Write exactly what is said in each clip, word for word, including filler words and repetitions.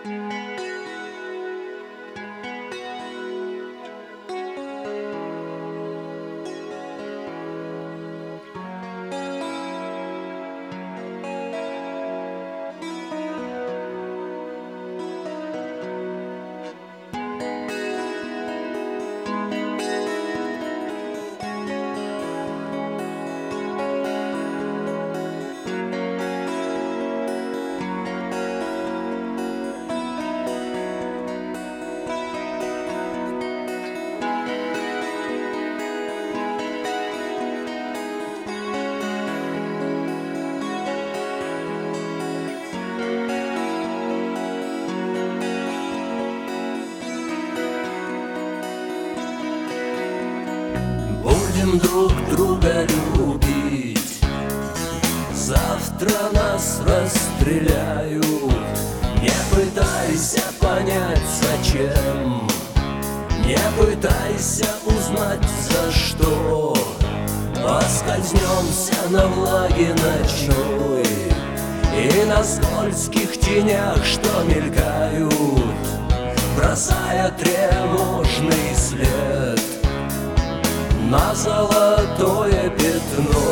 Будем друг друга любить. Завтра нас расстреляют. Не пытайся понять, зачем. Не пытайся узнать, за что. Поскользнемся на влаге ночной и на скользких тенях, что мелькают, бросая тревожный след на золотое пятно.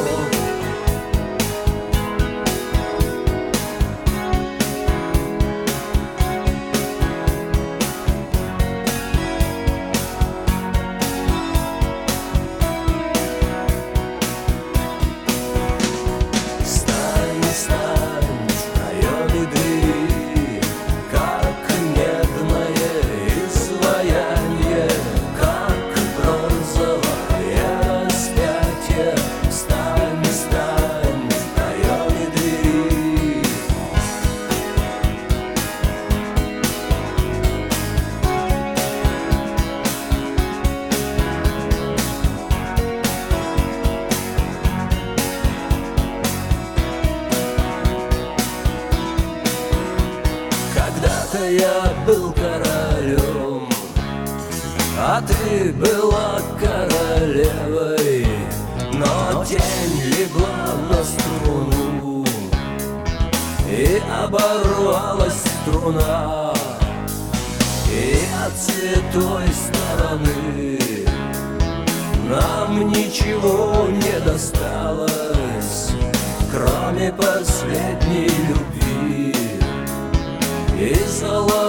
Стань, стань в проеме двери, как медное изваяние, как бронзовое распятие. Стань, стань в проеме двери. Когда-то я был королем, а ты была королевой. Но тень легла на струну, и оборвалась струна, и от святой стороны нам ничего не досталось, кроме последней любви и золотой